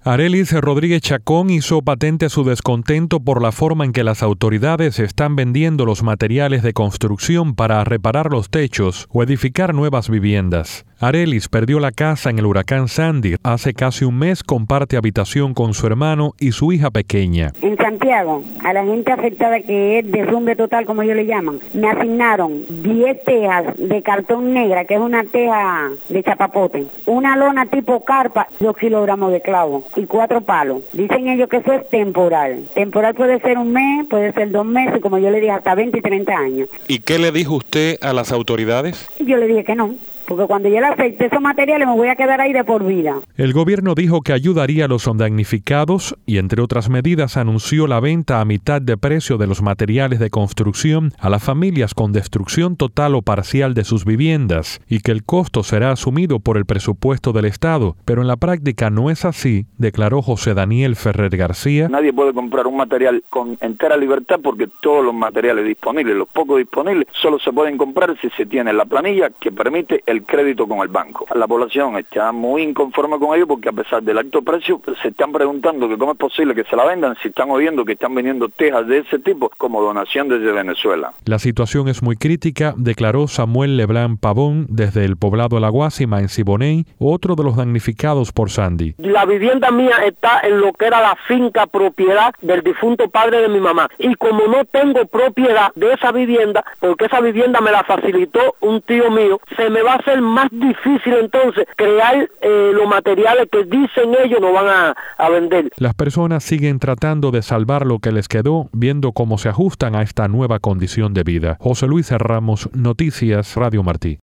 Arelis Rodríguez Chacón hizo patente su descontento por la forma en que las autoridades están vendiendo los materiales de construcción para reparar los techos o edificar nuevas viviendas. Arelis perdió la casa en el huracán Sandy. Hace casi un mes comparte habitación con su hermano y su hija pequeña. En Santiago, a la gente afectada que es derrumbe total, como ellos le llaman, me asignaron 10 tejas de cartón negra, que es una teja de chapapote, una lona tipo carpa, 2 kilogramos de clavo y 4 palos. Dicen ellos que eso es temporal. Temporal puede ser un mes, puede ser 2 meses, como yo le dije, hasta 20 y 30 años. ¿Y qué le dijo usted a las autoridades? Yo le dije que no. Porque cuando yo le acepte esos materiales me voy a quedar ahí de por vida. El gobierno dijo que ayudaría a los damnificados y, entre otras medidas, anunció la venta a mitad de precio de los materiales de construcción a las familias con destrucción total o parcial de sus viviendas y que el costo será asumido por el presupuesto del Estado. Pero en la práctica no es así, declaró José Daniel Ferrer García. Nadie puede comprar un material con entera libertad porque todos los materiales disponibles, los pocos disponibles, solo se pueden comprar si se tiene la planilla que permite el crédito con el banco. La población está muy inconforme con ello porque a pesar del alto precio se están preguntando que cómo es posible que se la vendan si están oyendo que están vendiendo tejas de ese tipo como donación desde Venezuela. La situación es muy crítica, declaró Samuel Leblanc Pavón desde el poblado La Guásima en Siboney, otro de los damnificados por Sandy. La vivienda mía está en lo que era la finca propiedad del difunto padre de mi mamá y como no tengo propiedad de esa vivienda, porque esa vivienda me la facilitó un tío mío, se me va a hacer más difícil entonces crear los materiales que dicen ellos no van a vender. Las personas siguen tratando de salvar lo que les quedó, viendo cómo se ajustan a esta nueva condición de vida. José Luis Ramos, Noticias Radio Martí.